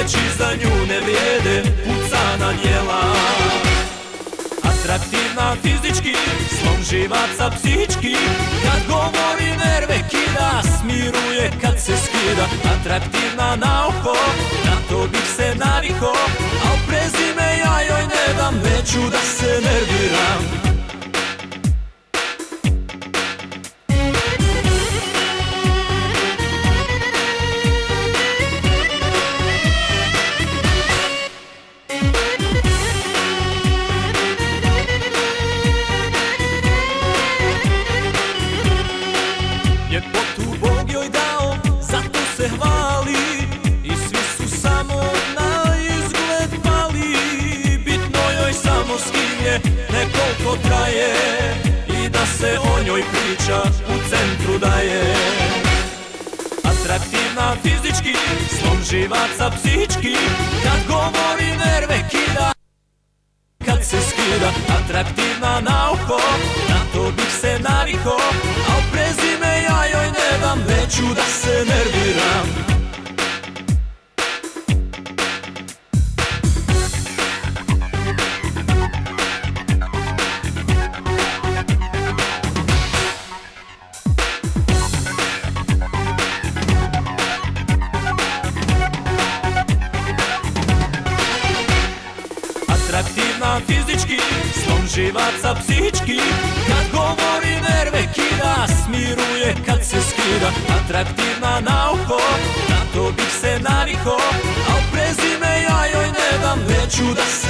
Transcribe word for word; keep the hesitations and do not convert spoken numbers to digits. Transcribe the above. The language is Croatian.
riječi za nju ne vrijede, pucana djela. Atraktivna fizički, slom živaca psihički, kad govori nerve kida, smiruje kad se skida. Atraktivna na oko, na to bih se naviko, al prezime ja joj ne dam, neću da se nerviram. Ljepotu Bog joj dao, zato se hvali, i svi su samo na izgled pali. Bitno joj samo s kim je, ne koliko traje, i da se o njoj priča u centru da je. Atraktivna fizički, slom živaca psihički, kad govori nerve kida, kad se skida. Atraktivna na oko, na to bih se naviko, al prezime ja joj ne dam, neću da se nerviram. Atraktivna fizički, slom živaca psihički, kad govori nerve kida, smiruje kad se skida. Atraktivna na oko, na to bih se naviko, al prezime ja joj ne dam, neću da se